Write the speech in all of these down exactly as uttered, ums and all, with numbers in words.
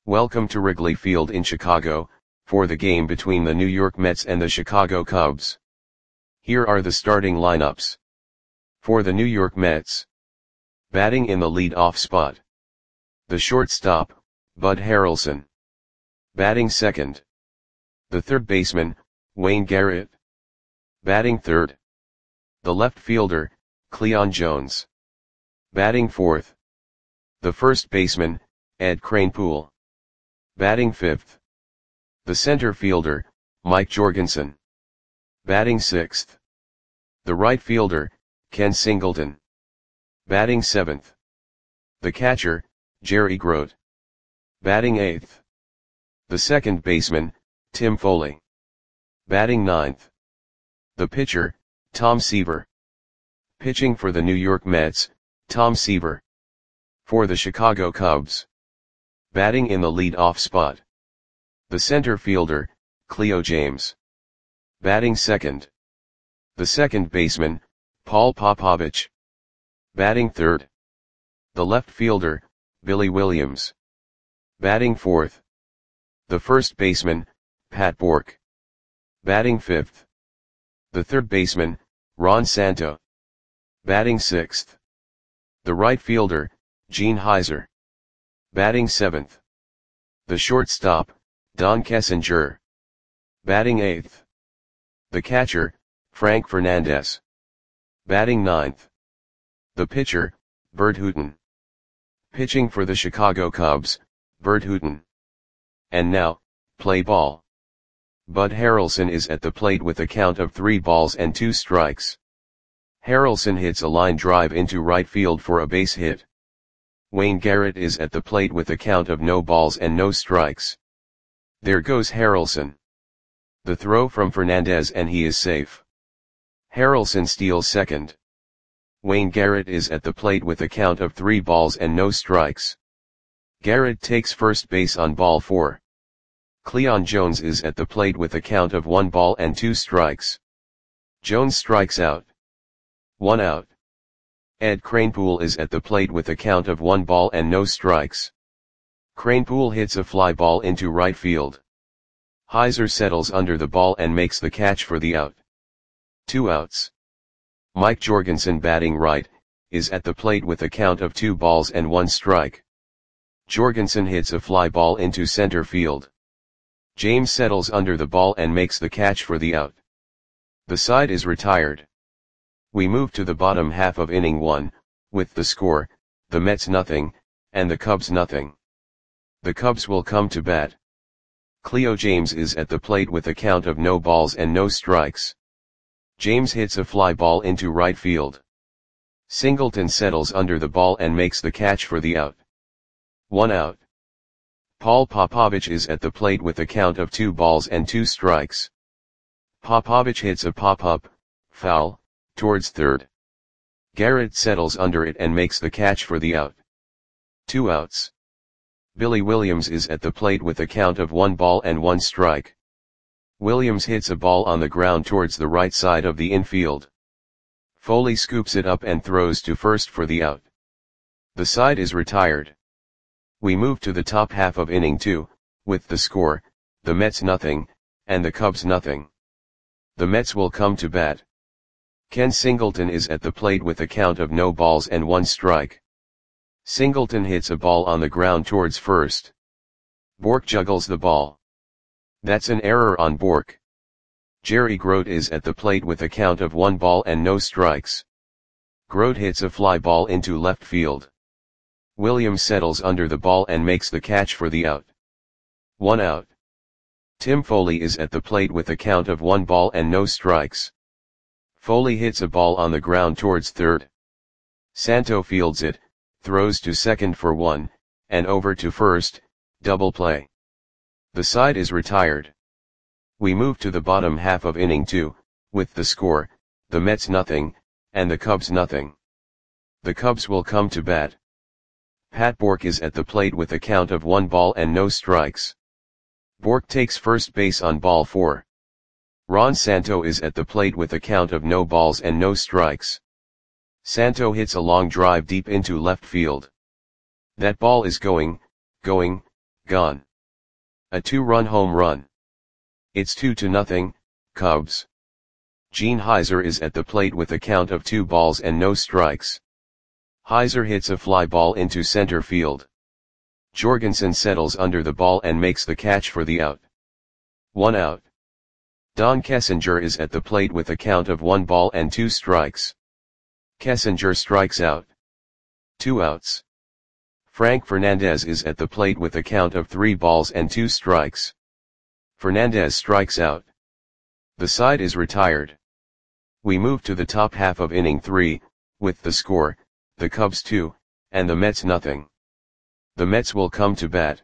Welcome to Wrigley Field in Chicago, for the game between the New York Mets and the Chicago Cubs. Here are the starting lineups. For the New York Mets. Batting in the lead-off spot. The shortstop, Bud Harrelson. Batting second. The third baseman, Wayne Garrett. Batting third. The left fielder, Cleon Jones. Batting fourth. The first baseman, Ed Kranepool. Batting fifth. The center fielder, Mike Jorgensen. Batting sixth. The right fielder, Ken Singleton. Batting seventh. The catcher, Jerry Grote. Batting eighth. The second baseman, Tim Foley. Batting ninth. The pitcher, Tom Seaver. Pitching for the New York Mets, Tom Seaver. For the Chicago Cubs. Batting in the lead-off spot. The center fielder, Cleo James. Batting second. The second baseman, Paul Popovich. Batting third. The left fielder, Billy Williams. Batting fourth. The first baseman, Pat Bourque. Batting fifth. The third baseman, Ron Santo. Batting sixth. The right fielder, Gene Heiser. Batting seventh. The shortstop, Don Kessinger. Batting eighth. The catcher, Frank Fernandez. Batting ninth. The pitcher, Bert Hooton. Pitching for the Chicago Cubs, Bert Hooton. And now, play ball. Bud Harrelson is at the plate with a count of three balls and two strikes. Harrelson hits a line drive into right field for a base hit. Wayne Garrett is at the plate with a count of no balls and no strikes. There goes Harrelson. The throw from Fernandez and he is safe. Harrelson steals second. Wayne Garrett is at the plate with a count of three balls and no strikes. Garrett takes first base on ball four. Cleon Jones is at the plate with a count of one ball and two strikes. Jones strikes out. One out. Ed Kranepool is at the plate with a count of one ball and no strikes. Kranepool hits a fly ball into right field. Heiser settles under the ball and makes the catch for the out. Two outs. Mike Jorgensen, batting right, is at the plate with a count of two balls and one strike. Jorgensen hits a fly ball into center field. James settles under the ball and makes the catch for the out. The side is retired. We move to the bottom half of inning one, with the score, the Mets nothing, and the Cubs nothing. The Cubs will come to bat. Cleo James is at the plate with a count of no balls and no strikes. James hits a fly ball into right field. Singleton settles under the ball and makes the catch for the out. One out. Paul Popovich is at the plate with a count of two balls and two strikes. Popovich hits a pop-up, foul, towards third. Garrett settles under it and makes the catch for the out. Two outs. Billy Williams is at the plate with a count of one ball and one strike. Williams hits a ball on the ground towards the right side of the infield. Foley scoops it up and throws to first for the out. The side is retired. We move to the top half of inning two, with the score, the Mets nothing, and the Cubs nothing. The Mets will come to bat. Ken Singleton is at the plate with a count of no balls and one strike. Singleton hits a ball on the ground towards first. Bourque juggles the ball. That's an error on Bourque. Jerry Grote is at the plate with a count of one ball and no strikes. Grote hits a fly ball into left field. Williams settles under the ball and makes the catch for the out. One out. Tim Foley is at the plate with a count of one ball and no strikes. Foley hits a ball on the ground towards third. Santo fields it, throws to second for one, and over to first, double play. The side is retired. We move to the bottom half of inning two, with the score, the Mets nothing, and the Cubs nothing. The Cubs will come to bat. Pat Bourque is at the plate with a count of one ball and no strikes. Bourque takes first base on ball four. Ron Santo is at the plate with a count of no balls and no strikes. Santo hits a long drive deep into left field. That ball is going, going, gone. A two-run home run. It's two to nothing, Cubs. Gene Heiser is at the plate with a count of two balls and no strikes. Heiser hits a fly ball into center field. Jorgensen settles under the ball and makes the catch for the out. One out. Don Kessinger is at the plate with a count of one ball and two strikes. Kessinger strikes out. Two outs. Frank Fernandez is at the plate with a count of three balls and two strikes. Fernandez strikes out. The side is retired. We move to the top half of inning three, with the score, the Cubs two, and the Mets nothing. The Mets will come to bat.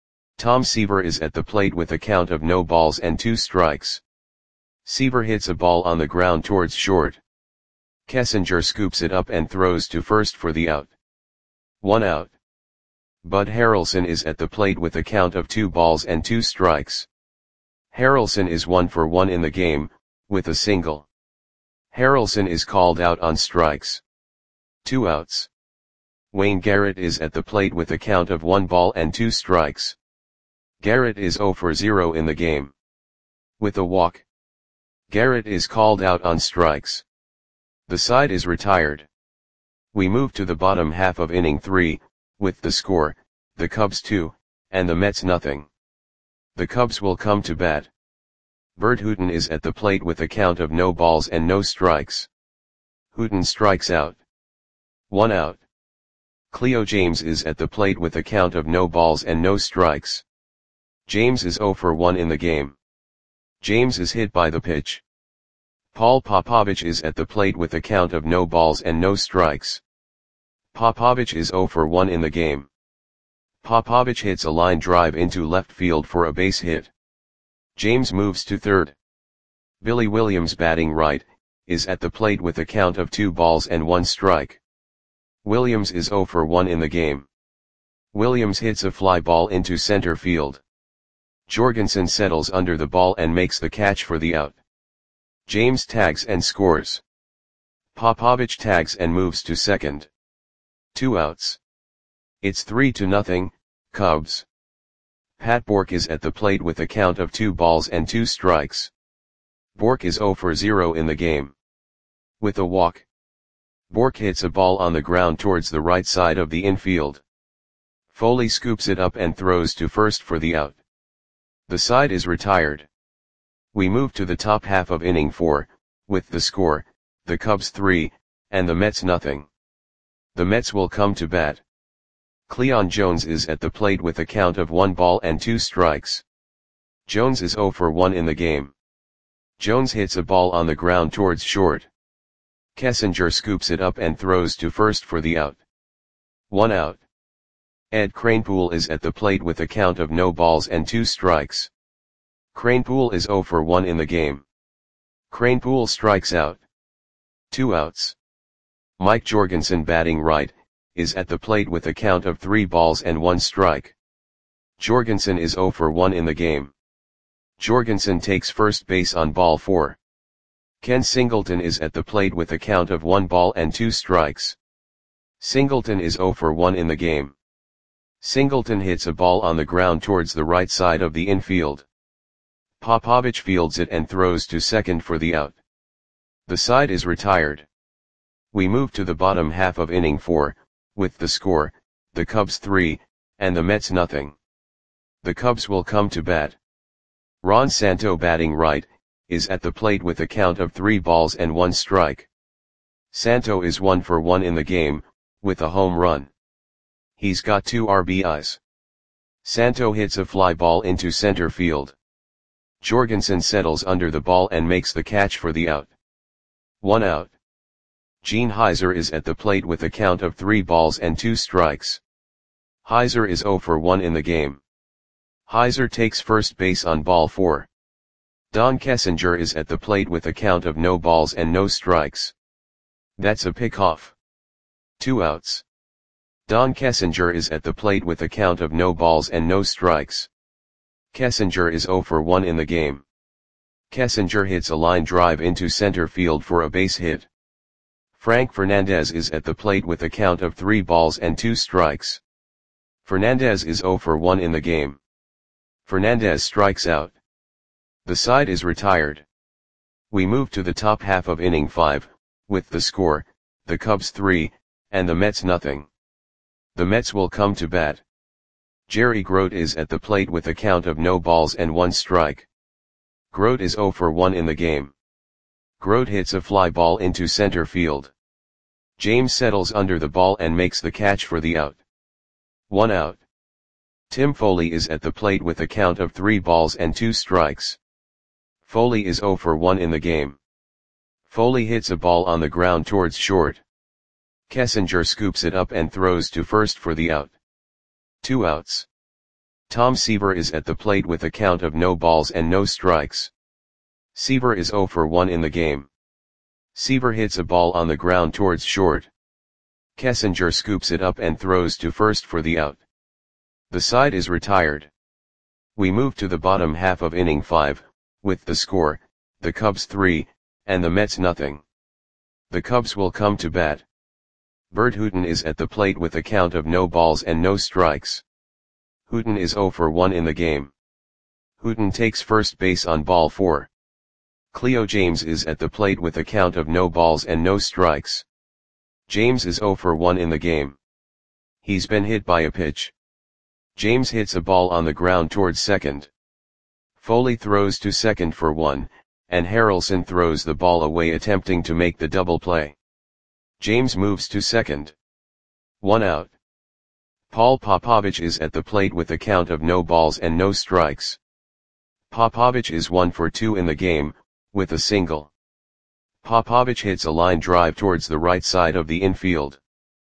Tom Seaver is at the plate with a count of no balls and two strikes. Seaver hits a ball on the ground towards short. Kessinger scoops it up and throws to first for the out. One out. Bud Harrelson is at the plate with a count of two balls and two strikes. Harrelson is one for one in the game, with a single. Harrelson is called out on strikes. Two outs. Wayne Garrett is at the plate with a count of one ball and two strikes. Garrett is zero for zero in the game. With a walk. Garrett is called out on strikes. The side is retired. We move to the bottom half of inning three, with the score, the Cubs two, and the Mets nothing. The Cubs will come to bat. Bert Hooton is at the plate with a count of no balls and no strikes. Hooton strikes out. One out. Cleo James is at the plate with a count of no balls and no strikes. James is zero for one in the game. James is hit by the pitch. Paul Popovich is at the plate with a count of no balls and no strikes. Popovich is zero for one in the game. Popovich hits a line drive into left field for a base hit. James moves to third. Billy Williams, batting right, is at the plate with a count of two balls and one strike. Williams is zero for one in the game. Williams hits a fly ball into center field. Jorgensen settles under the ball and makes the catch for the out. James tags and scores. Popovich tags and moves to second. Two outs. It's three to nothing, Cubs. Pat Bork is at the plate with a count of two balls and two strikes. Bork is zero for zero in the game. With a walk. Bork hits a ball on the ground towards the right side of the infield. Foley scoops it up and throws to first for the out. The side is retired. We move to the top half of inning four, with the score, the Cubs three, and the Mets nothing. The Mets will come to bat. Cleon Jones is at the plate with a count of one ball and two strikes. Jones is zero for one in the game. Jones hits a ball on the ground towards short. Kessinger scoops it up and throws to first for the out. One out. Ed Kranepool is at the plate with a count of no balls and two strikes. Kranepool is zero for one in the game. Kranepool strikes out. Two outs. Mike Jorgensen, batting right, is at the plate with a count of three balls and one strike. Jorgensen is zero for one in the game. Jorgensen takes first base on ball four. Ken Singleton is at the plate with a count of one ball and two strikes. Singleton is zero for one in the game. Singleton hits a ball on the ground towards the right side of the infield. Popovich fields it and throws to second for the out. The side is retired. We move to the bottom half of inning four, with the score, the Cubs three, and the Mets nothing. The Cubs will come to bat. Ron Santo, batting right, is at the plate with a count of three balls and one strike. Santo is one for one in the game, with a home run. He's got two R B Is. Santo hits a fly ball into center field. Jorgensen settles under the ball and makes the catch for the out. One out. Gene Heiser is at the plate with a count of three balls and two strikes. Heiser is zero for one in the game. Heiser takes first base on ball four. Don Kessinger is at the plate with a count of no balls and no strikes. That's a pickoff. Two outs. Don Kessinger is at the plate with a count of no balls and no strikes. Kessinger is zero for one in the game. Kessinger hits a line drive into center field for a base hit. Frank Fernandez is at the plate with a count of three balls and two strikes. Fernandez is zero for one in the game. Fernandez strikes out. The side is retired. We move to the top half of inning five, with the score, the Cubs three, and the Mets nothing. The Mets will come to bat. Jerry Grote is at the plate with a count of no balls and one strike. Grote is zero for one in the game. Grote hits a fly ball into center field. James settles under the ball and makes the catch for the out. One out. Tim Foley is at the plate with a count of three balls and two strikes. Foley is zero for one in the game. Foley hits a ball on the ground towards short. Kessinger scoops it up and throws to first for the out. Two outs. Tom Seaver is at the plate with a count of no balls and no strikes. Seaver is zero for one in the game. Seaver hits a ball on the ground towards short. Kessinger scoops it up and throws to first for the out. The side is retired. We move to the bottom half of inning five, with the score, the Cubs three, and the Mets nothing. The Cubs will come to bat. Bert Hooton is at the plate with a count of no balls and no strikes. Hooton is zero for one in the game. Hooton takes first base on ball four. Cleo James is at the plate with a count of no balls and no strikes. James is zero for one in the game. He's been hit by a pitch. James hits a ball on the ground towards second. Foley throws to second for one, and Harrelson throws the ball away attempting to make the double play. James moves to second. One out. Paul Popovich is at the plate with a count of no balls and no strikes. Popovich is one for two in the game, with a single. Popovich hits a line drive towards the right side of the infield.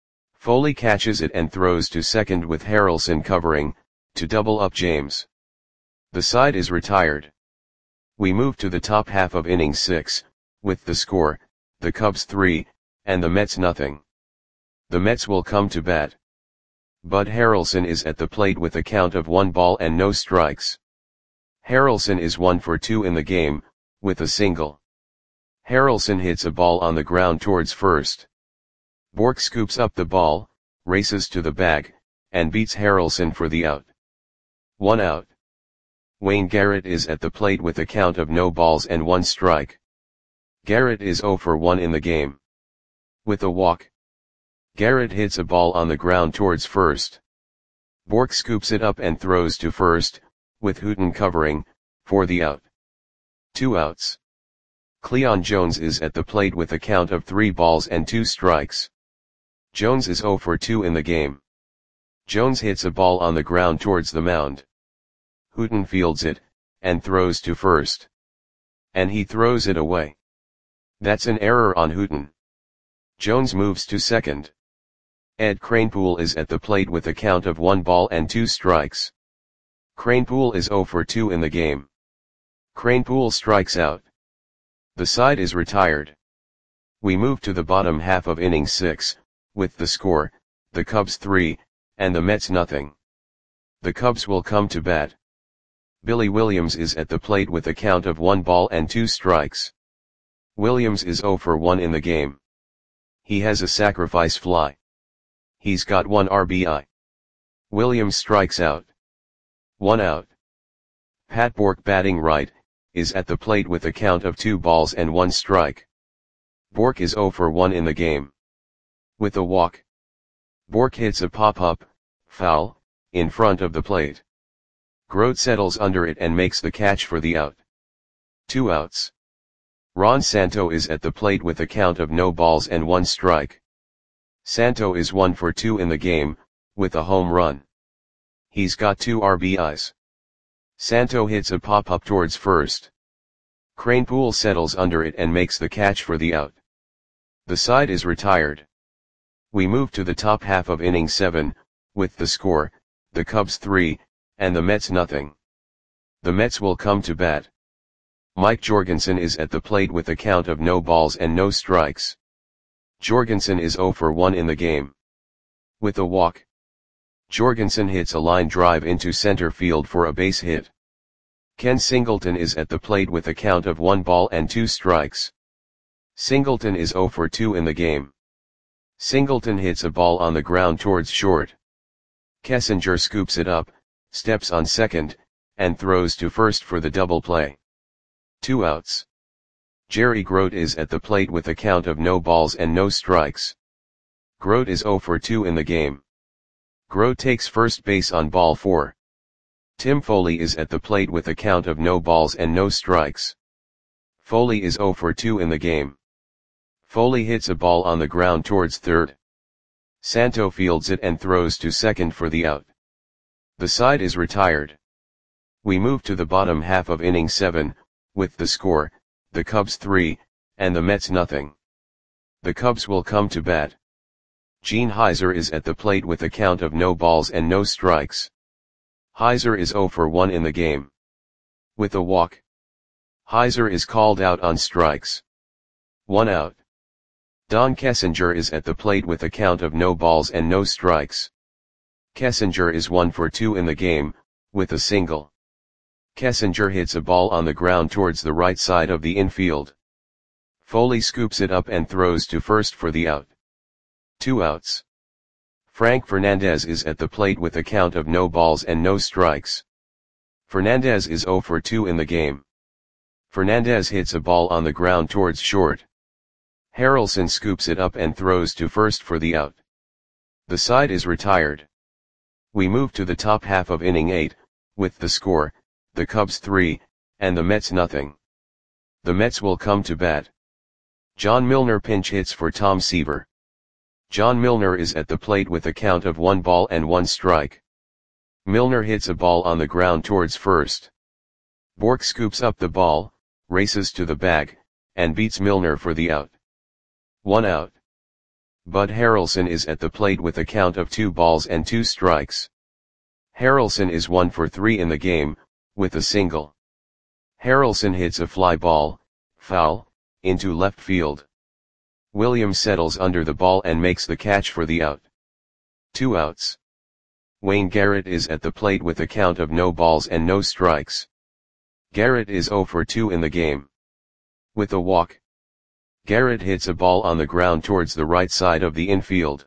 Foley catches it and throws to second with Harrelson covering, to double up James. The side is retired. We move to the top half of inning six, with the score, the Cubs three, and the Mets nothing. The Mets will come to bat. Bud Harrelson is at the plate with a count of one ball and no strikes. Harrelson is one for two in the game, with a single. Harrelson hits a ball on the ground towards first. Bork scoops up the ball, races to the bag, and beats Harrelson for the out. One out. Wayne Garrett is at the plate with a count of no balls and one strike. Garrett is zero for one in the game. With a walk. Garrett hits a ball on the ground towards first. Bork scoops it up and throws to first, with Hooton covering, for the out. Two outs. Cleon Jones is at the plate with a count of three balls and two strikes. Jones is zero for two in the game. Jones hits a ball on the ground towards the mound. Hooton fields it, and throws to first. And he throws it away. That's an error on Hooton. Jones moves to second. Ed Kranepool is at the plate with a count of one ball and two strikes. Kranepool is zero for two in the game. Kranepool strikes out. The side is retired. We move to the bottom half of inning six, with the score, the Cubs three, and the Mets nothing. The Cubs will come to bat. Billy Williams is at the plate with a count of one ball and two strikes. Williams is zero for one in the game. He has a sacrifice fly. He's got one R B I. Williams strikes out. One out. Pat Bork, batting right, is at the plate with a count of two balls and one strike. Bork is zero for one in the game. With a walk. Bork hits a pop-up, foul, in front of the plate. Grote settles under it and makes the catch for the out. Two outs. Ron Santo is at the plate with a count of no balls and one strike. Santo is one for two in the game, with a home run. He's got two R B Is. Santo hits a pop-up towards first. Kranepool settles under it and makes the catch for the out. The side is retired. We move to the top half of inning seven, with the score, the Cubs three, and the Mets nothing. The Mets will come to bat. Mike Jorgensen is at the plate with a count of no balls and no strikes. Jorgensen is zero for one in the game. With a walk. Jorgensen hits a line drive into center field for a base hit. Ken Singleton is at the plate with a count of one ball and two strikes. Singleton is zero for two in the game. Singleton hits a ball on the ground towards short. Kessinger scoops it up, steps on second, and throws to first for the double play. Two outs. Jerry Grote is at the plate with a count of no balls and no strikes. Grote is oh for two in the game. Grote takes first base on ball four. Tim Foley is at the plate with a count of no balls and no strikes. Foley is oh for two in the game. Foley hits a ball on the ground towards third. Santo fields it and throws to second for the out. The side is retired. We move to the bottom half of inning seven, with the score, the Cubs three, and the Mets nothing. The Cubs will come to bat. Gene Heiser is at the plate with a count of no balls and no strikes. Heiser is oh for one in the game. With a walk. Heiser is called out on strikes. One out. Don Kessinger is at the plate with a count of no balls and no strikes. Kessinger is one for two in the game, with a single. Kessinger hits a ball on the ground towards the right side of the infield. Foley scoops it up and throws to first for the out. Two outs. Frank Fernandez is at the plate with a count of no balls and no strikes. Fernandez is oh for two in the game. Fernandez hits a ball on the ground towards short. Harrelson scoops it up and throws to first for the out. The side is retired. We move to the top half of inning eight, with the score, the Cubs three, and the Mets nothing. The Mets will come to bat. John Milner pinch hits for Tom Seaver. John Milner is at the plate with a count of one ball and one strike. Milner hits a ball on the ground towards first. Bork scoops up the ball, races to the bag, and beats Milner for the out. One out. Bud Harrelson is at the plate with a count of two balls and two strikes. Harrelson is one for three in the game, with a single. Harrelson hits a fly ball, foul, into left field. Williams settles under the ball and makes the catch for the out. Two outs. Wayne Garrett is at the plate with a count of no balls and no strikes. Garrett is oh for two in the game. With a walk. Garrett hits a ball on the ground towards the right side of the infield.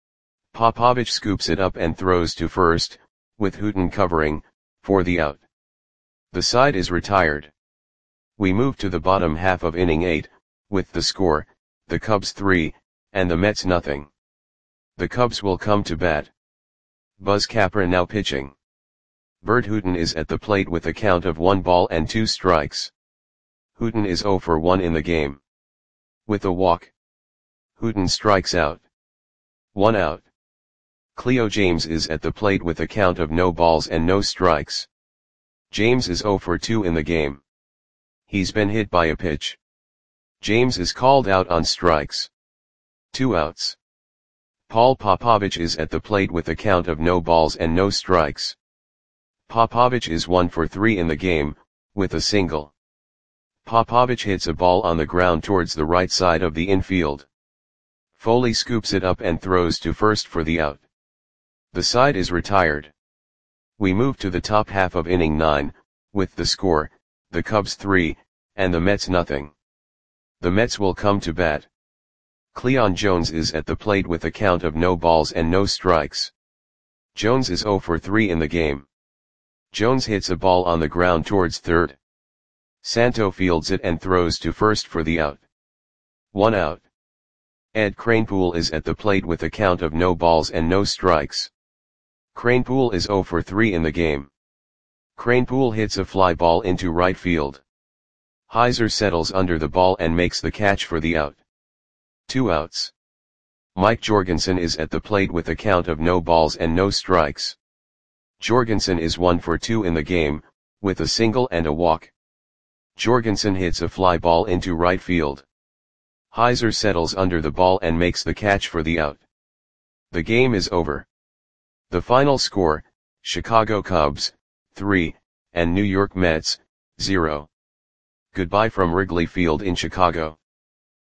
Popovich scoops it up and throws to first, with Hooton covering, for the out. The side is retired. We move to the bottom half of inning eight, with the score, the Cubs three, and the Mets nothing. The Cubs will come to bat. Buzz Capra now pitching. Bert Hooton is at the plate with a count of one ball and two strikes. Hooton is oh for one in the game. With a walk. Hooton strikes out. One out. Cleo James is at the plate with a count of no balls and no strikes. James is oh for two in the game. He's been hit by a pitch. James is called out on strikes. Two outs. Paul Popovich is at the plate with a count of no balls and no strikes. Popovich is one for three in the game, with a single. Popovich hits a ball on the ground towards the right side of the infield. Foley scoops it up and throws to first for the out. The side is retired. We move to the top half of inning nine, with the score, the Cubs three, and the Mets nothing. The Mets will come to bat. Cleon Jones is at the plate with a count of no balls and no strikes. Jones is oh for three in the game. Jones hits a ball on the ground towards third. Santo fields it and throws to first for the out. One out. Ed Kranepool is at the plate with a count of no balls and no strikes. Kranepool is oh for three in the game. Kranepool hits a fly ball into right field. Heiser settles under the ball and makes the catch for the out. Two outs. Mike Jorgensen is at the plate with a count of no balls and no strikes. Jorgensen is one for two in the game, with a single and a walk. Jorgensen hits a fly ball into right field. Heiser settles under the ball and makes the catch for the out. The game is over. The final score, Chicago Cubs, three, and New York Mets, zero. Goodbye from Wrigley Field in Chicago.